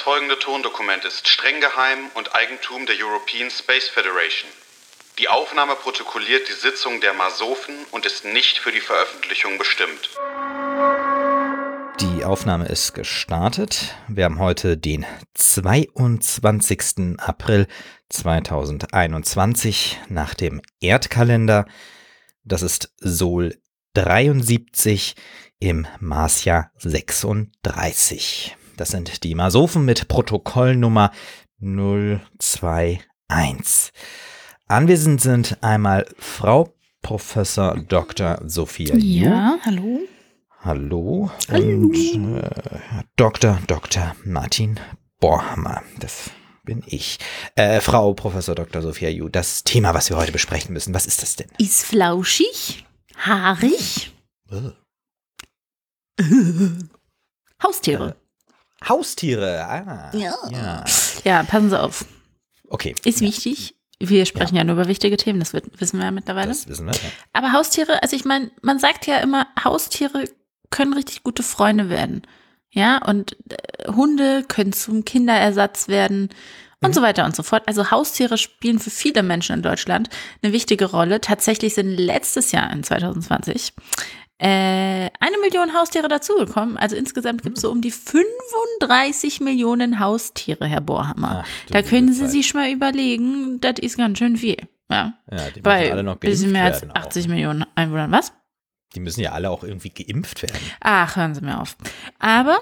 folgende Tondokument ist streng geheim und Eigentum der European Space Federation. Die Aufnahme protokolliert die Sitzung der Masofen und ist nicht für die Veröffentlichung bestimmt. Die Aufnahme ist gestartet. Wir haben heute den 22. April 2021 nach dem Erdkalender. Das ist Sol 73 im Marsjahr 36. Das sind die Masofen mit Protokollnummer 021. Anwesend sind einmal Frau Professor Dr. Sophia Ju. Ja, hallo. Hallo. Und Dr. Martin Borhammer. Das bin ich. Frau Professor Dr. Sophia Ju, das Thema, was wir heute besprechen müssen, was ist das denn? Ist flauschig, haarig. Haustiere. Haustiere, Ja, passen Sie auf. Okay. Ist wichtig. Wir sprechen ja nur über wichtige Themen, das wissen wir ja mittlerweile. Das wissen wir, ja. Aber Haustiere, also ich meine, man sagt ja immer, Haustiere können richtig gute Freunde werden. Ja, und Hunde können zum Kinderersatz werden und so weiter und so fort. Also Haustiere spielen für viele Menschen in Deutschland eine wichtige Rolle. Tatsächlich sind letztes Jahr in 2020 1 Million Haustiere dazugekommen. Also insgesamt gibt es so um die 35 Millionen Haustiere, Herr Borhammer. Da können Sie sich mal überlegen, das ist ganz schön viel. Ja, die bei müssen alle noch geimpft bisschen mehr als werden 80 auch. Millionen Einwohnern. Was? Die müssen ja alle auch irgendwie geimpft werden. Ach, hören Sie mir auf. Aber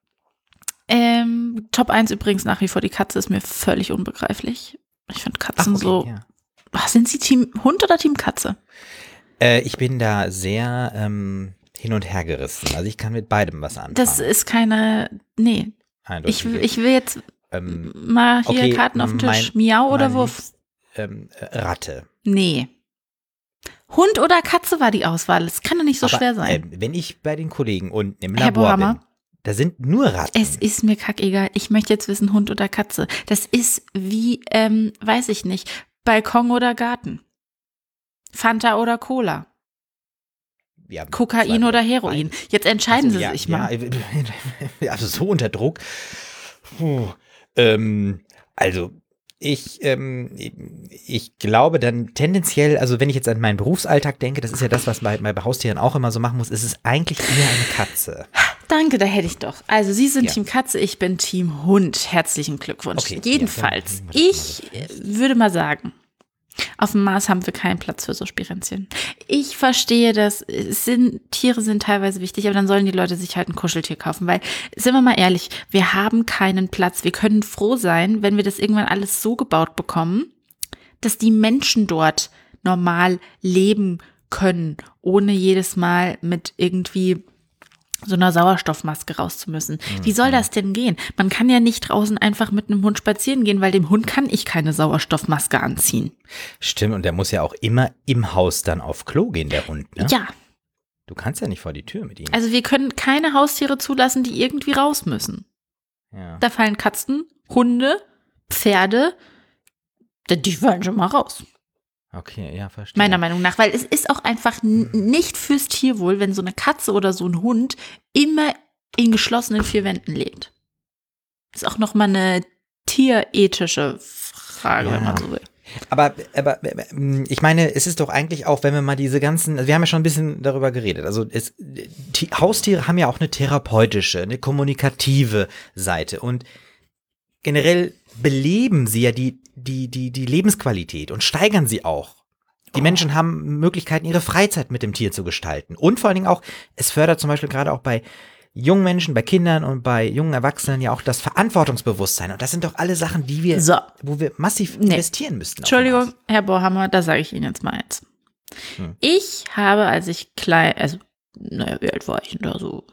Top 1 übrigens nach wie vor die Katze ist mir völlig unbegreiflich. Ich finde Katzen so. Ja. Ach, sind Sie Team Hund oder Team Katze? Ich bin da sehr hin und her gerissen. Also ich kann mit beidem was anfangen. Das ist keine. Nee. Eindeutig. Ich will jetzt mal hier Karten auf den Tisch. Miau oder Wurf? Ratte. Nee. Hund oder Katze war die Auswahl. Es kann doch nicht so schwer sein. Wenn ich bei den Kollegen unten im Herr Labor Borhammer, bin, da sind nur Ratten. es ist mir kackegal. Ich möchte jetzt wissen, Hund oder Katze. Das ist wie, weiß ich nicht, Balkon oder Garten. Fanta oder Cola. Ja, Kokain oder Heroin. Jetzt entscheiden Sie sich mal. Ja, also so unter Druck. Also ich glaube dann tendenziell, also wenn ich jetzt an meinen Berufsalltag denke, das ist ja das, was man bei Haustieren auch immer so machen muss, ist es eigentlich eher eine Katze. Danke, da hätte ich doch. Also Sie sind Ja. Team Katze, ich bin Team Hund. Herzlichen Glückwunsch. Okay, Jedenfalls, ja, dann legen wir das ich mal so fest. würde mal sagen, auf dem Mars haben wir keinen Platz für so Spirenzchen. Ich verstehe das, Tiere sind teilweise wichtig, aber dann sollen die Leute sich halt ein Kuscheltier kaufen, weil, sind wir mal ehrlich, wir haben keinen Platz. Wir können froh sein, wenn wir das irgendwann alles so gebaut bekommen, dass die Menschen dort normal leben können, ohne jedes Mal mit irgendwie so einer Sauerstoffmaske raus zu müssen. Wie soll das denn gehen? Man kann ja nicht draußen einfach mit einem Hund spazieren gehen, weil dem Hund kann ich keine Sauerstoffmaske anziehen. Stimmt, und der muss ja auch immer im Haus dann auf Klo gehen, der Hund, ne? Ja, Du kannst ja nicht vor die Tür mit ihm. also wir können keine Haustiere zulassen, die irgendwie raus müssen. Ja. Da fallen Katzen, Hunde, Pferde, die fallen schon mal raus. Okay, ja, verstehe. Meiner Meinung nach, weil es ist auch einfach nicht fürs Tierwohl, wenn so eine Katze oder so ein Hund immer in geschlossenen 4 Wänden lebt. Ist auch nochmal eine tierethische Frage, Ja. wenn man so will. Aber ich meine, es ist doch eigentlich auch, wenn wir mal diese ganzen, also wir haben ja schon ein bisschen darüber geredet, also Haustiere haben ja auch eine therapeutische, eine kommunikative Seite und generell beleben sie ja die Lebensqualität und steigern sie auch. Die Menschen haben Möglichkeiten, ihre Freizeit mit dem Tier zu gestalten. Und vor allen Dingen auch, es fördert zum Beispiel gerade auch bei jungen Menschen, bei Kindern und bei jungen Erwachsenen ja auch das Verantwortungsbewusstsein. Und das sind doch alle Sachen, wo wir massiv investieren müssten. Entschuldigung, Herr Bohrhammer, da sage ich Ihnen jetzt mal eins. Ich habe, als ich klein, also, naja, wie alt war ich denn da so?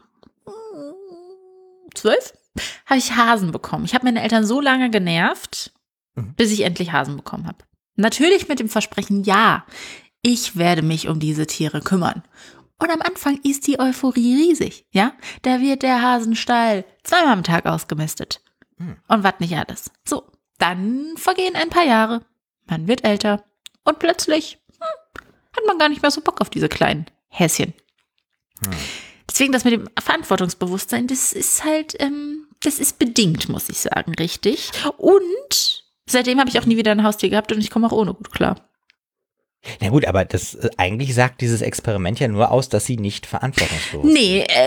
12? Habe ich Hasen bekommen. Ich habe meine Eltern so lange genervt, bis ich endlich Hasen bekommen habe. Natürlich mit dem Versprechen, ja, ich werde mich um diese Tiere kümmern. Und am Anfang ist die Euphorie riesig, ja? Da wird der Hasenstall 2-mal am Tag ausgemistet. Und was nicht alles. So, dann vergehen ein paar Jahre. Man wird älter. Und plötzlich hat man gar nicht mehr so Bock auf diese kleinen Häschen. Deswegen das mit dem Verantwortungsbewusstsein, das ist halt, Das ist bedingt, muss ich sagen, richtig. Und seitdem habe ich auch nie wieder ein Haustier gehabt und ich komme auch ohne gut klar. Na gut, aber das eigentlich sagt dieses Experiment ja nur aus, dass sie nicht verantwortungslos sind.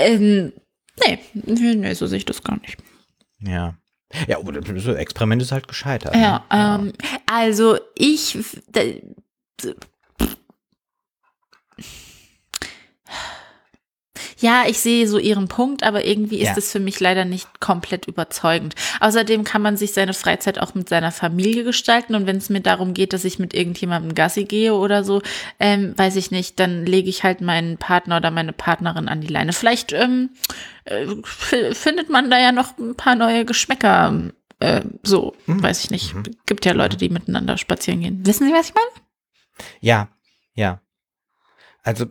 Nee, so sehe ich das gar nicht. Ja. Ja, aber das Experiment ist halt gescheitert. Ja, ne? also ja, ich sehe so ihren Punkt, aber irgendwie ist es für mich leider nicht komplett überzeugend. Außerdem kann man sich seine Freizeit auch mit seiner Familie gestalten und wenn es mir darum geht, dass ich mit irgendjemandem Gassi gehe oder so, weiß ich nicht, dann lege ich halt meinen Partner oder meine Partnerin an die Leine. Vielleicht findet man da ja noch ein paar neue Geschmäcker, weiß ich nicht. Gibt ja Leute, die miteinander spazieren gehen. Wissen Sie, was ich meine? Ja. Also,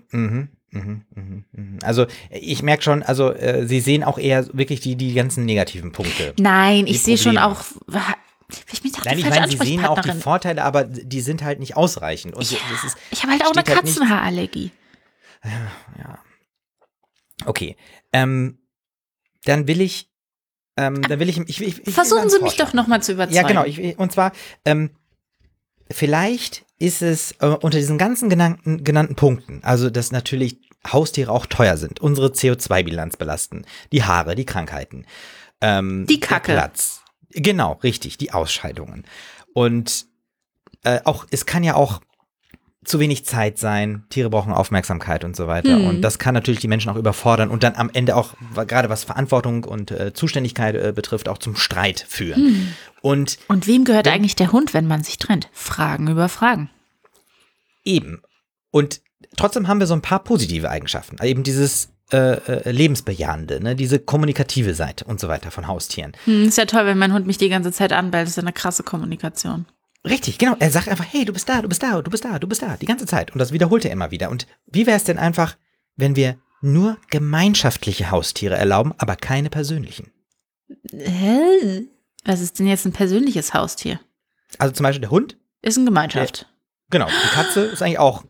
Also ich merke schon, Sie sehen auch eher wirklich die ganzen negativen Punkte. Nein, ich sehe schon auch. Ich meine, Sie sehen auch die Vorteile, aber die sind halt nicht ausreichend. Und ich habe halt auch eine Katzenhaarallergie. Ja. Okay. Dann will ich. Versuchen Sie mich doch nochmal zu überzeugen. Ja, genau. Und zwar, vielleicht ist es unter diesen ganzen genannten Punkten, also dass natürlich Haustiere auch teuer sind, unsere CO2-Bilanz belasten, die Haare, die Krankheiten, die Kacke. Der Platz. Genau, richtig, die Ausscheidungen. Und es kann ja auch zu wenig Zeit sein, Tiere brauchen Aufmerksamkeit und so weiter. Und das kann natürlich die Menschen auch überfordern und dann am Ende auch, gerade was Verantwortung und Zuständigkeit betrifft, auch zum Streit führen. Und wem gehört eigentlich der Hund, wenn man sich trennt? Fragen über Fragen. Eben. Und trotzdem haben wir so ein paar positive Eigenschaften. Eben dieses lebensbejahende, ne? Diese kommunikative Seite und so weiter von Haustieren. Ist ja toll, wenn mein Hund mich die ganze Zeit anbellt. Das ist ja eine krasse Kommunikation. Richtig, genau. Er sagt einfach, hey, du bist da, du bist da, du bist da, du bist da, die ganze Zeit. Und das wiederholt er immer wieder. Und wie wäre es denn einfach, wenn wir nur gemeinschaftliche Haustiere erlauben, aber keine persönlichen? Hä? Was ist denn jetzt ein persönliches Haustier? Also zum Beispiel der Hund. Ist eine Gemeinschaft. Genau, die Katze ist eigentlich auch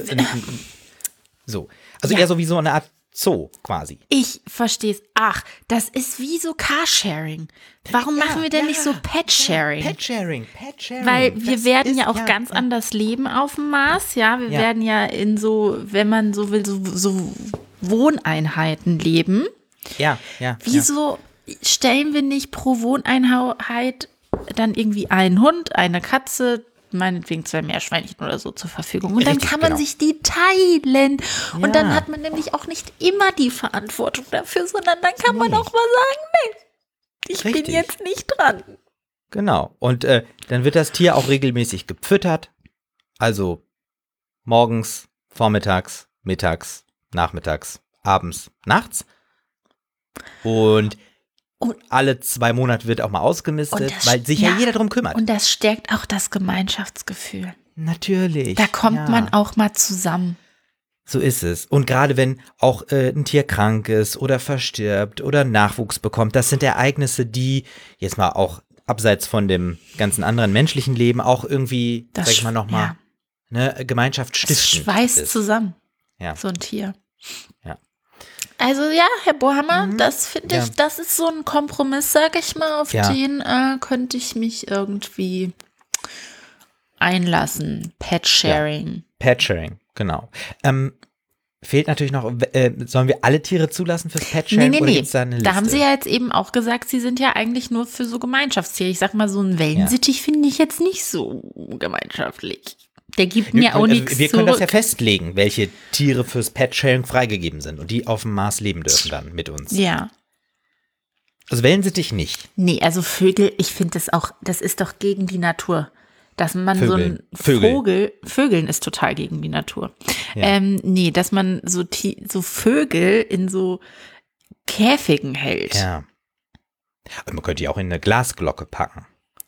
so. Also eher so wie so eine Art Zoo quasi. Ich verstehe es. Ach, das ist wie so Carsharing. Warum machen wir denn nicht so Pet-Sharing? Pet-Sharing. Weil wir werden ja auch ganz anders leben auf dem Mars. Ja, wir werden ja in so, wenn man so will, so Wohneinheiten leben. Ja. Wieso stellen wir nicht pro Wohneinheit dann irgendwie einen Hund, eine Katze, meinetwegen 2 Meerschweinchen oder so zur Verfügung. Und dann kann man sich die teilen. Und dann hat man nämlich auch nicht immer die Verantwortung dafür, sondern dann kann man auch mal sagen, nee, ich bin jetzt nicht dran. Genau. Und dann wird das Tier auch regelmäßig gefüttert. Also morgens, vormittags, mittags, nachmittags, abends, nachts. Und alle 2 Monate wird auch mal ausgemistet, weil sich ja jeder drum kümmert. Und das stärkt auch das Gemeinschaftsgefühl. Natürlich. Da kommt man auch mal zusammen. So ist es. Und gerade wenn auch ein Tier krank ist oder verstirbt oder Nachwuchs bekommt, das sind Ereignisse, die jetzt mal auch abseits von dem ganzen anderen menschlichen Leben auch irgendwie, sag ich mal nochmal, ne, Gemeinschaft stiften. Das schweißt zusammen, so ein Tier. Ja. Also ja, Herr Bohammer, das finde ich, das ist so ein Kompromiss, sag ich mal, auf den könnte ich mich irgendwie einlassen. Pet-Sharing. Ja. Pet-Sharing, genau. Fehlt natürlich noch, sollen wir alle Tiere zulassen fürs Pet-Sharing? Nee. Oder gibt's da eine Liste? Da haben Sie ja jetzt eben auch gesagt, Sie sind ja eigentlich nur für so Gemeinschaftstiere. Ich sag mal, so ein Wellensittich finde ich jetzt nicht so gemeinschaftlich. Der gibt mir auch nichts zurück. Wir können das ja festlegen, welche Tiere fürs Pet-Sharing freigegeben sind und die auf dem Mars leben dürfen dann mit uns. Ja. Also Wellensittich nicht. Nee, also Vögel, ich finde das auch, das ist doch gegen die Natur. Dass man Vögeln ist total gegen die Natur. Ja. Nee, dass man so Vögel in so Käfigen hält. Ja. Und man könnte die auch in eine Glasglocke packen.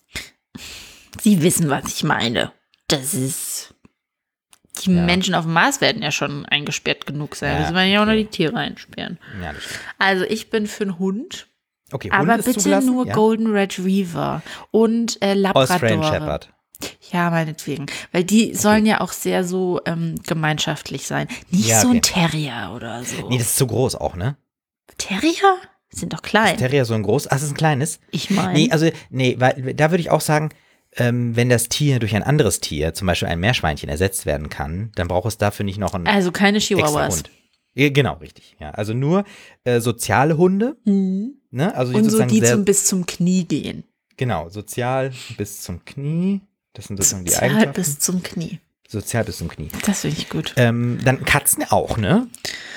Sie wissen, was ich meine. Das ist, die Menschen auf dem Mars werden ja schon eingesperrt genug sein. Müssen wir ja auch noch die Tiere einsperren. Ja, das stimmt. Also ich bin für einen Hund. Okay, Hund aber ist bitte zugelassen? Nur Golden Retriever und Labrador. Australian Shepherd. Ja, meinetwegen. Weil die sollen ja auch sehr so gemeinschaftlich sein. Nicht so ein Terrier oder so. Nee, das ist zu groß auch, ne? Terrier? Sind doch klein. Ist Terrier so ein groß? Ach, das ist ein kleines? Ich meine. Weil da würde ich auch sagen, wenn das Tier durch ein anderes Tier, zum Beispiel ein Meerschweinchen, ersetzt werden kann, dann braucht es dafür nicht noch einen Also keine extra Chihuahuas. Hund. Ja, genau, richtig. Ja, also nur soziale Hunde. Ne? Also die Und so sozusagen die sehr, bis zum Knie gehen. genau, sozial bis zum Knie. Das sind sozusagen die Sozial Eigenschaften. bis zum Knie. Sozial bis zum Knie. Das finde ich gut. Dann Katzen auch, ne?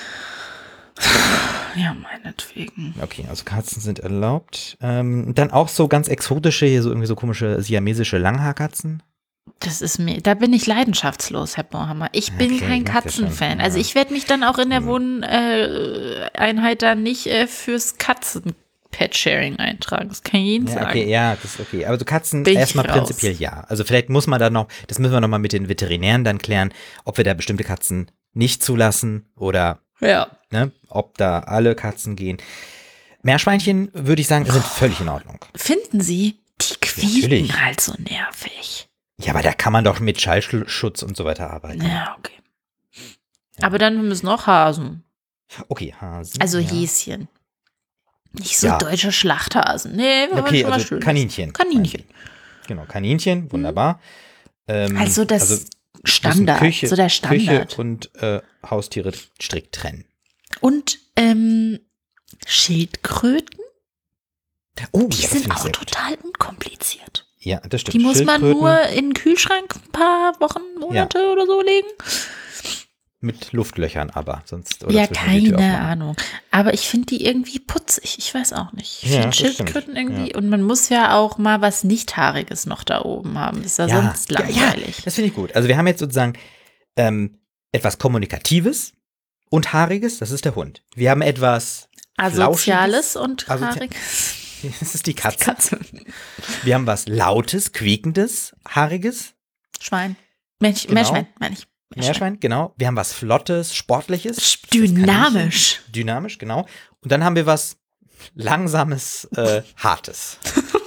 Ja, meinetwegen. Okay, also Katzen sind erlaubt. Dann auch so ganz exotische, hier so irgendwie so komische siamesische Langhaarkatzen. Da bin ich leidenschaftslos, Herr Bohrhammer. Ich bin Okay, kein ich merk das schon, Katzenfan. ja. Also ich werde mich dann auch in der Wohneinheit da nicht fürs Katzen-Pet-Sharing eintragen. Das kann ich Ihnen Ja, sagen. okay, ja, das ist okay. Aber so Katzen Bin ich erstmal raus. prinzipiell ja. Also vielleicht muss man da noch, das müssen wir nochmal mit den Veterinären dann klären, ob wir da bestimmte Katzen nicht zulassen oder Ja. ne, ob da alle Katzen gehen. Meerschweinchen, würde ich sagen, sind völlig in Ordnung. Finden Sie, die quieken Natürlich. halt so nervig. Ja, aber da kann man doch mit Schallschutz und so weiter arbeiten. Ja, okay. Aber dann müssen auch Hasen. Okay, Hasen. Also ja. Häschen. Nicht so Ja. deutsche Schlachthasen. Nee, wir wollen Okay, schon mal also schön. Kaninchen. Kaninchen. Genau, Kaninchen, wunderbar. Also das müssen Standard, Küche, so der Standard. Küche und Haustiere strikt trennen. Und Schildkröten, Oh, die ja, das sind finde ich auch sehr gut. total unkompliziert. Ja, das stimmt. Die muss man Schildkröten nur in den Kühlschrank ein paar Wochen, Monate oder so legen. mit Luftlöchern aber, sonst oder Ja, zwischen die Tür keine aufmachen. Ahnung. Aber ich finde die irgendwie putzig. Ich weiß auch nicht. Ich Ja, finde das Schildkröten stimmt. irgendwie. Und man muss ja auch mal was Nicht-Haariges noch da oben haben. Das ist ja sonst langweilig. Ja, das finde ich gut. Also wir haben jetzt sozusagen etwas Kommunikatives und Haariges, das ist der Hund. Wir haben etwas Asoziales Flauschiges, und Haariges. das ist die Katze. Katze. Wir haben was Lautes, Quiekendes, Haariges, Schwein. Genau. Meerschwein, meine ich. Meerschwein, genau. Wir haben was Flottes, Sportliches. das Dynamisch. Kaninchen. Dynamisch, genau. Und dann haben wir was Langsames, Hartes.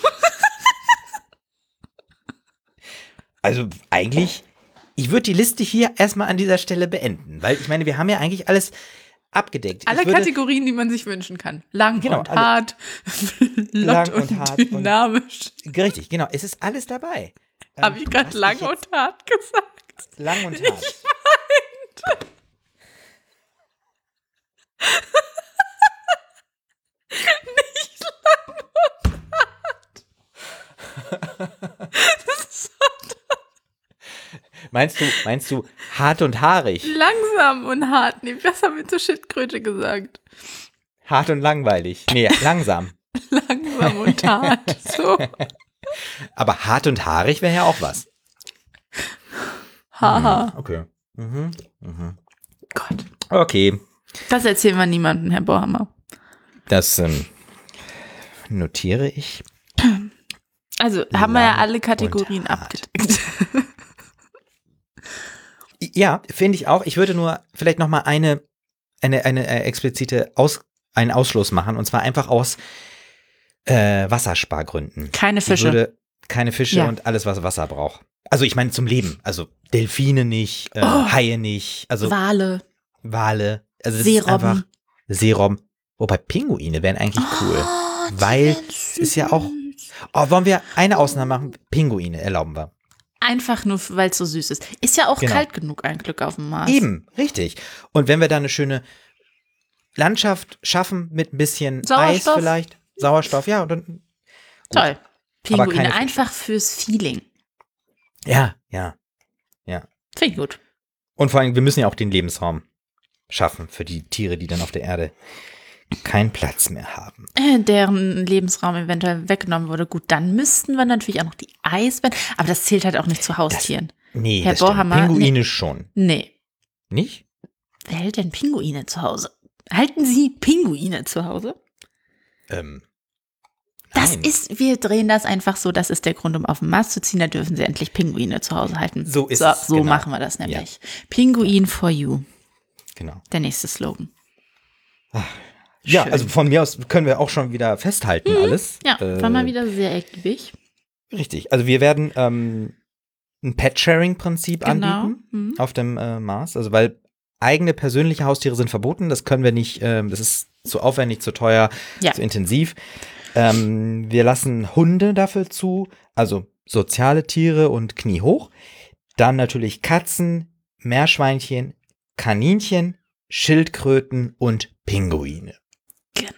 Also eigentlich, ich würde die Liste hier erstmal an dieser Stelle beenden, weil ich meine, wir haben ja eigentlich alles abgedeckt. Alle Ich würde- Kategorien, die man sich wünschen kann. Lang Genau, und alle. hart, Lang flott und und hart und- dynamisch. Richtig, genau. Es ist alles dabei. Habe ich gerade was lang ich jetzt- und hart gesagt? Lang und hart. Meinst du hart und haarig? Langsam und hart. Nee, was haben wir zur Schildkröte gesagt? Hart und langweilig. Nee, langsam. Langsam und hart. So. Aber hart und haarig wäre ja auch was. Haha. Okay. Gott. Okay. Das erzählen wir niemandem, Herr Bohrhammer. Das notiere ich. Also haben wir ja Lang alle Kategorien und hart. abgedeckt. Ja, finde ich auch. Ich würde nur vielleicht noch mal eine explizite einen Ausschluss machen, und zwar einfach aus Wasserspargründen. Keine Ich Fische. würde keine Fische Ja. und alles, was Wasser braucht. Also ich meine zum Leben. Also Delfine nicht, Haie nicht, also Wale. Wale. Also das Seerobben. ist einfach Seerobben. Wobei Pinguine wären eigentlich cool. Oh, die Weil wären es ist ja auch. süß. Oh, wollen wir eine Ausnahme machen? Pinguine erlauben wir. Einfach nur, weil es so süß ist. Ist ja auch Genau. kalt genug, ein Glück auf dem Mars. Eben, richtig. Und wenn wir da eine schöne Landschaft schaffen mit ein bisschen Eis Sauerstoff. vielleicht, Sauerstoff, ja, und dann. Toll. Aber Pinguine, keine Fische. einfach fürs Feeling. Ja. Finde ich gut. Und vor allem, wir müssen ja auch den Lebensraum schaffen für die Tiere, die dann auf der Erde keinen Platz mehr haben. Deren Lebensraum eventuell weggenommen wurde. Gut, dann müssten wir natürlich auch noch die Eisbären. Aber das zählt halt auch nicht zu Haustieren. Nee, Herr das stimmt. Bohrhammer, Pinguine schon. Nee. Nicht? Wer hält denn Pinguine zu Hause? Halten Sie Pinguine zu Hause? Das Nein. ist, wir drehen das einfach so, das ist der Grund, um auf den Mars zu ziehen, da dürfen Sie endlich Pinguine zu Hause halten. So ist es, So genau. machen wir das nämlich. Pinguin for you, Genau. der nächste Slogan. Ja, Schön. also von mir aus können wir auch schon wieder festhalten alles. Ja, war mal wieder sehr ergiebig. Richtig. Also wir werden ein Pet-Sharing-Prinzip Genau. anbieten auf dem Mars. Also weil eigene persönliche Haustiere sind verboten. Das können wir nicht, das ist zu aufwendig, zu teuer, zu intensiv. Wir lassen Hunde dafür zu, also soziale Tiere und Knie hoch. Dann natürlich Katzen, Meerschweinchen, Kaninchen, Schildkröten und Pinguine. Genau.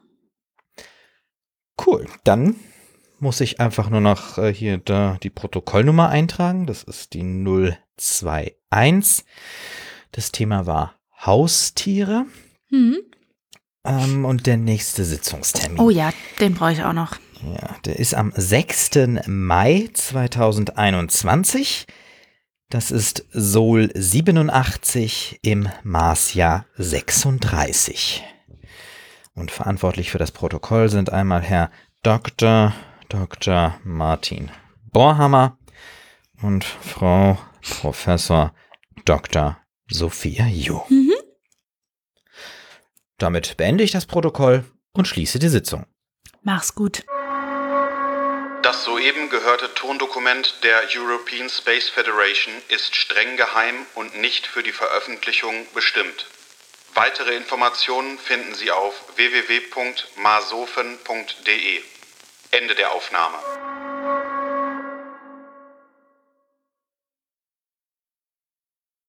Cool, dann muss ich einfach nur noch hier die Protokollnummer eintragen. Das ist die 021. Das Thema war Haustiere. Und der nächste Sitzungstermin. Oh ja, den brauche ich auch noch. Ja, der ist am 6. Mai 2021. Das ist Sol 87 im Marsjahr 36. Und verantwortlich für das Protokoll sind einmal Herr Dr. Martin Borhammer und Frau Professor Dr. Sophia Ju. Damit beende ich das Protokoll und schließe die Sitzung. Mach's gut. Das soeben gehörte Tondokument der European Space Federation ist streng geheim und nicht für die Veröffentlichung bestimmt. Weitere Informationen finden Sie auf www.masofen.de. Ende der Aufnahme.